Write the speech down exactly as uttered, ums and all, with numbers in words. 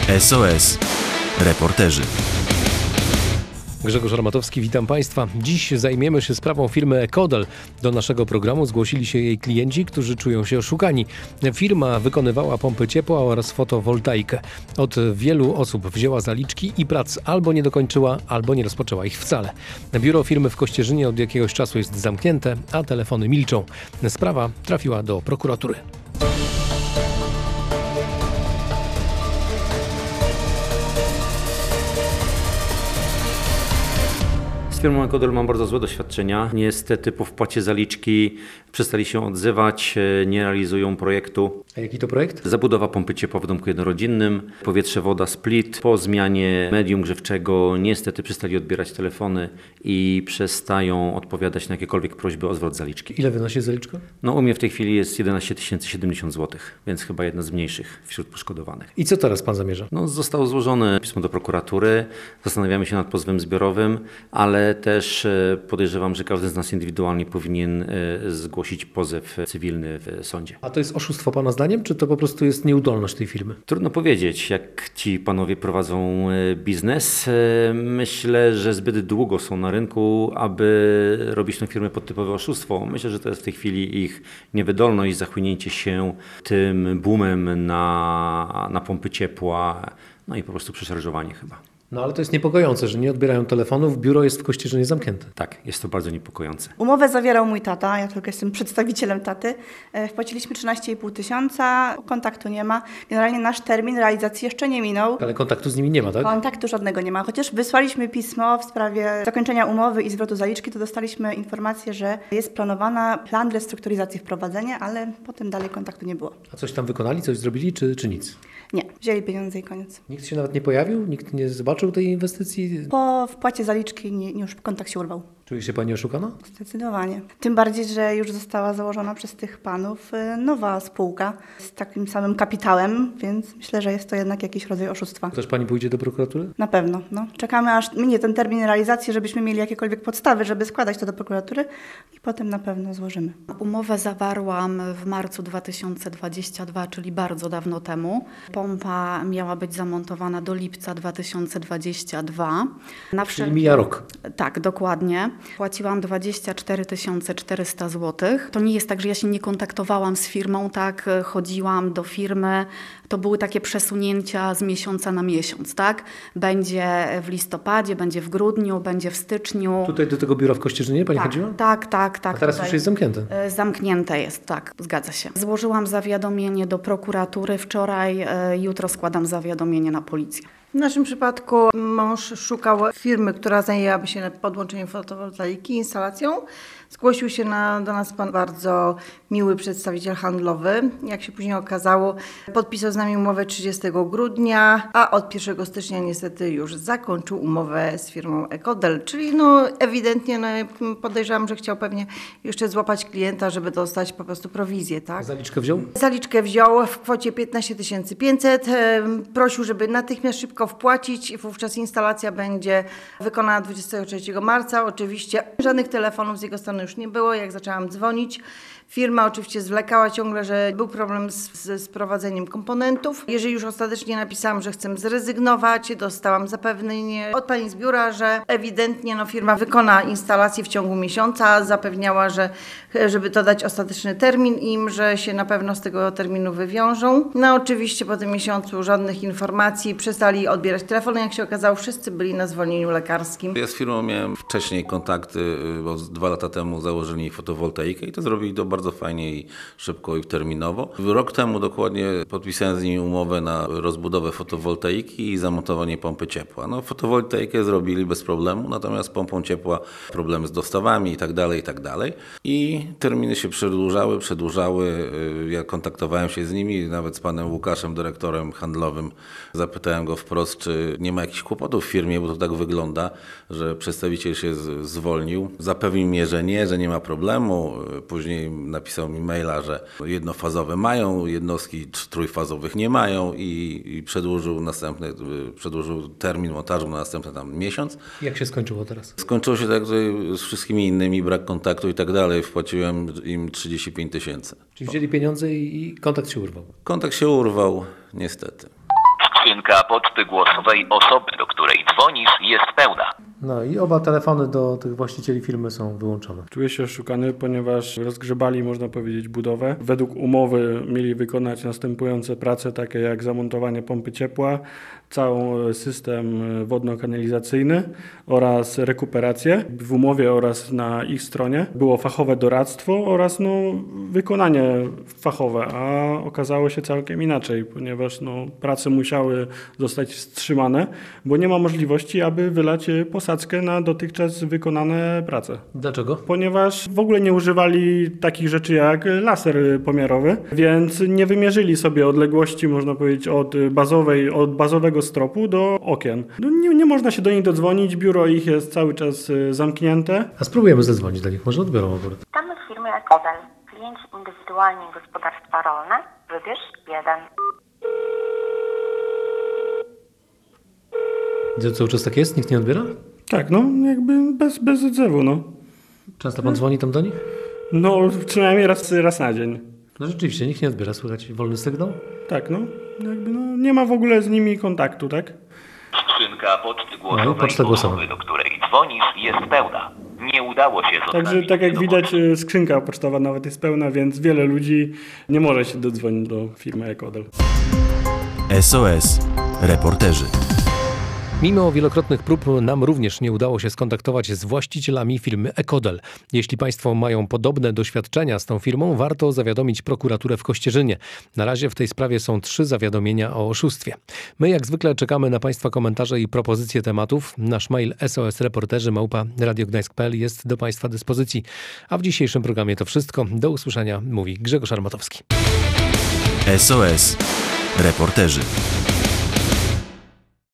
S O S. Reporterzy. Grzegorz Armatowski, witam Państwa. Dziś zajmiemy się sprawą firmy Ecodel. Do naszego programu zgłosili się jej klienci, którzy czują się oszukani. Firma wykonywała pompy ciepła oraz fotowoltaikę. Od wielu osób wzięła zaliczki i prac albo nie dokończyła, albo nie rozpoczęła ich wcale. Biuro firmy w Kościerzynie od jakiegoś czasu jest zamknięte, a telefony milczą. Sprawa trafiła do prokuratury. Z firmą Ecodel mam bardzo złe doświadczenia. Niestety po wpłacie zaliczki przestali się odzywać, nie realizują projektu. A jaki to projekt? Zabudowa pompy ciepła w domku jednorodzinnym, powietrze, woda, split. Po zmianie medium grzewczego niestety przestali odbierać telefony i przestają odpowiadać na jakiekolwiek prośby o zwrot zaliczki. Ile wynosi zaliczka? No u mnie w tej chwili jest jedenaście tysięcy siedemdziesiąt złotych, więc chyba jedna z mniejszych wśród poszkodowanych. I co teraz pan zamierza? No, zostało złożone pismo do prokuratury, zastanawiamy się nad pozwem zbiorowym, ale też podejrzewam, że każdy z nas indywidualnie powinien zgłosić pozew cywilny w sądzie. A to jest oszustwo pana zdaniem, czy to po prostu jest nieudolność tej firmy? Trudno powiedzieć, jak ci panowie prowadzą biznes. Myślę, że zbyt długo są na rynku, aby robić tę firmę pod typowe oszustwo. Myślę, że to jest w tej chwili ich niewydolność, zachłynięcie się tym boomem na, na pompy ciepła, no i po prostu przeszarżowanie chyba. No ale to jest niepokojące, że nie odbierają telefonów, biuro jest w Kościerzynie zamknięte. Tak, jest to bardzo niepokojące. Umowę zawierał mój tata, ja tylko jestem przedstawicielem taty. Wpłaciliśmy trzynaście i pół tysiąca, kontaktu nie ma. Generalnie nasz termin realizacji jeszcze nie minął. Ale kontaktu z nimi nie ma, tak? Kontaktu żadnego nie ma. Chociaż wysłaliśmy pismo w sprawie zakończenia umowy i zwrotu zaliczki, to dostaliśmy informację, że jest planowana plan restrukturyzacji, wprowadzenie, ale potem dalej kontaktu nie było. A coś tam wykonali, coś zrobili, czy, czy nic? Nie, wzięli pieniądze i koniec. Nikt się nawet nie pojawił? Nikt nie zobaczył tej inwestycji? Po wpłacie zaliczki nie, już kontakt się urwał. Czuje się pani oszukana? Zdecydowanie. Tym bardziej, że już została założona przez tych panów nowa spółka z takim samym kapitałem, więc myślę, że jest to jednak jakiś rodzaj oszustwa. Też pani pójdzie do prokuratury? Na pewno. No. Czekamy aż minie ten termin realizacji, żebyśmy mieli jakiekolwiek podstawy, żeby składać to do prokuratury i potem na pewno złożymy. Umowę zawarłam w marcu dwa tysiące dwudziestego drugiego, czyli bardzo dawno temu. Pompa miała być zamontowana do lipca dwa tysiące dwudziestego drugiego. Na Czyli wszelki... mija rok. Tak, dokładnie. Płaciłam dwadzieścia cztery tysiące czterysta złotych. To nie jest tak, że ja się nie kontaktowałam z firmą, tak, chodziłam do firmy. To były takie przesunięcia z miesiąca na miesiąc, tak? Będzie w listopadzie, będzie w grudniu, będzie w styczniu. Tutaj do tego biura w Kościerzynie pani tak, chodziła? Tak, tak, tak. A teraz tutaj. już jest zamknięte? Zamknięte jest, tak, zgadza się. Złożyłam zawiadomienie do prokuratury wczoraj, jutro składam zawiadomienie na policję. W naszym przypadku mąż szukał firmy, która zajęłaby się podłączeniem fotowoltaiki, instalacją. Zgłosił się na, do nas pan bardzo miły przedstawiciel handlowy. Jak się później okazało, podpisał z nami umowę trzydziestego grudnia, a od pierwszego stycznia niestety już zakończył umowę z firmą Ecodel. Czyli no ewidentnie no, podejrzewam, że chciał pewnie jeszcze złapać klienta, żeby dostać po prostu prowizję, tak? Zaliczkę wziął? Zaliczkę wziął w kwocie piętnaście tysięcy pięćset. Prosił, żeby natychmiast szybko wpłacić. Wówczas instalacja będzie wykonana dwudziestego trzeciego marca. Oczywiście żadnych telefonów z jego strony już nie było, jak zaczęłam dzwonić. Firma oczywiście zwlekała ciągle, że był problem z, ze sprowadzeniem komponentów. Jeżeli już ostatecznie napisałam, że chcę zrezygnować, dostałam zapewnienie od pani z biura, że ewidentnie no, firma wykona instalację w ciągu miesiąca. Zapewniała, że żeby to dać ostateczny termin im, że się na pewno z tego terminu wywiążą. No oczywiście po tym miesiącu żadnych informacji, przestali odbierać telefony. Jak się okazało, wszyscy byli na zwolnieniu lekarskim. Ja z firmą miałem wcześniej kontakty, bo dwa lata temu założyli fotowoltaikę i to zrobili do bardzo fajnie i szybko i terminowo. Rok temu dokładnie podpisałem z nimi umowę na rozbudowę fotowoltaiki i zamontowanie pompy ciepła. No, fotowoltaikę zrobili bez problemu, natomiast pompą ciepła problemy z dostawami i tak dalej, i tak dalej. I terminy się przedłużały, przedłużały. Ja kontaktowałem się z nimi, nawet z panem Łukaszem, dyrektorem handlowym. Zapytałem go wprost, czy nie ma jakichś kłopotów w firmie, bo to tak wygląda, że przedstawiciel się z- zwolnił. Zapewnił mnie, że nie, że nie ma problemu. Później napisał mi maila, że jednofazowe mają, jednostki trójfazowych nie mają i, i przedłużył następny, przedłużył termin montażu na następny tam miesiąc. Jak się skończyło teraz? Skończyło się tak jak z wszystkimi innymi, brak kontaktu i tak dalej. Wpłaciłem im trzydzieści pięć tysięcy. Czyli wzięli pieniądze i, i kontakt się urwał. Kontakt się urwał, niestety. Skrzynka poczty głosowej osoby, do której dzwonisz, jest pełna. No i oba telefony do tych właścicieli firmy są wyłączone. Czuję się oszukany, ponieważ rozgrzebali, można powiedzieć, budowę. Według umowy mieli wykonać następujące prace, takie jak zamontowanie pompy ciepła, cały system wodno-kanalizacyjny oraz rekuperację. W umowie oraz na ich stronie było fachowe doradztwo oraz no, wykonanie fachowe, a okazało się całkiem inaczej, ponieważ no, prace musiały zostać wstrzymane, bo nie ma możliwości, aby wylać posadzkę na dotychczas wykonane prace. Dlaczego? Ponieważ w ogóle nie używali takich rzeczy jak laser pomiarowy, więc nie wymierzyli sobie odległości, można powiedzieć, od bazowej, od bazowego stropu do okien. No nie, nie można się do nich dodzwonić, biuro ich jest cały czas zamknięte. A spróbujemy zadzwonić do nich, może odbiorą akurat. Witamy w firmie Ekodel. Klienci indywidualni gospodarstwa rolne, wybierz jeden. Gdzie cały czas tak jest? Nikt nie odbiera? Tak, no jakby bez, bez odzewu, no. Często pan dzwoni tam do nich? No przynajmniej raz, raz na dzień. No rzeczywiście, nikt nie odbiera, słychać wolny sygnał? Tak, no. Jakby no nie ma w ogóle z nimi kontaktu, tak? Skrzynka poczty No, głosowej poczta głosowa. osoby, do której dzwonisz, jest pełna. Nie udało się zostawić. Także tak jak do widać, skrzynka pocztowa nawet jest pełna, więc wiele ludzi nie może się dodzwonić do firmy Ekodel. S O S. Reporterzy. Mimo wielokrotnych prób nam również nie udało się skontaktować z właścicielami firmy Ekodel. Jeśli Państwo mają podobne doświadczenia z tą firmą, warto zawiadomić prokuraturę w Kościerzynie. Na razie w tej sprawie są trzy zawiadomienia o oszustwie. My jak zwykle czekamy na Państwa komentarze i propozycje tematów. Nasz mail S O S reporterzy małpa radiogdańsk kropka p l jest do Państwa dyspozycji. A w dzisiejszym programie to wszystko. Do usłyszenia, mówi Grzegorz Armatowski. S O S. Reporterzy.